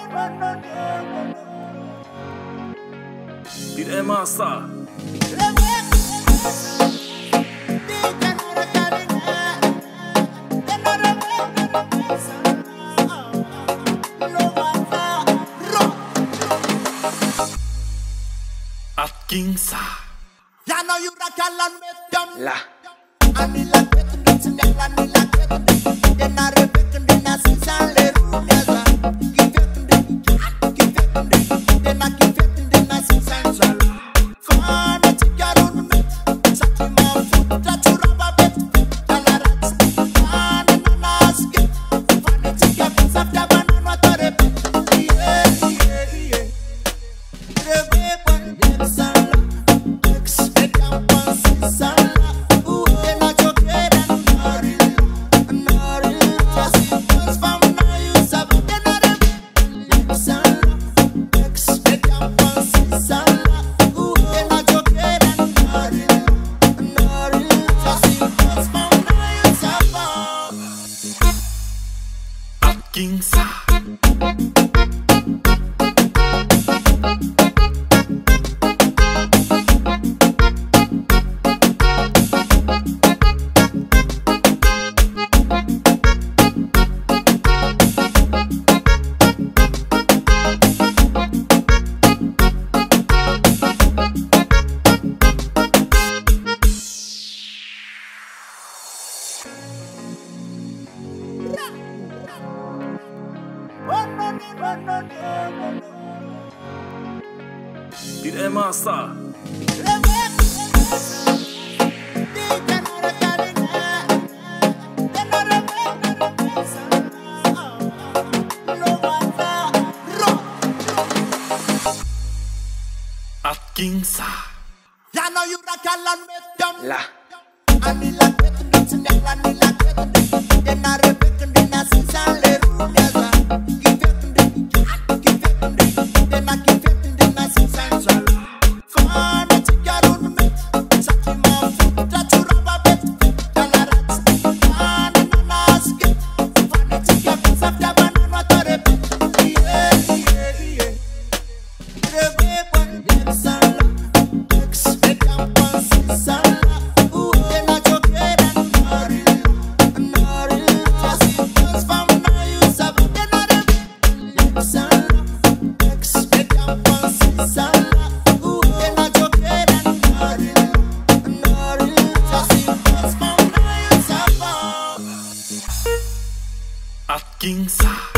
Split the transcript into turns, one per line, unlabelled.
Beat Master. At Kingsa.
Ya no you rock along with them.
La.
Anila kwetu ndela anila kwetu dena rebek dena sisale runeza. Dena kifetu dena sisale. Fana tikarun me. Sati ma futa churaba bet. Dalarat. Fana nanaske. Fana tikapin safta banana torep. Yeah. Rebek one sala.
Kingsa. Beat Master. At Kingsa.
Ya no you rock along with them.
La.
Anila kwetu ndela anila kwetu dena rebek dena sisale runeza. Dena kifetu dena sisale. Fana tikarun me. Sati ma futa churaba bet. Dalarat. Fana nanaske. Fana tikapin safta banana torep. Yeah. Rebek one sala.
At Kingsa.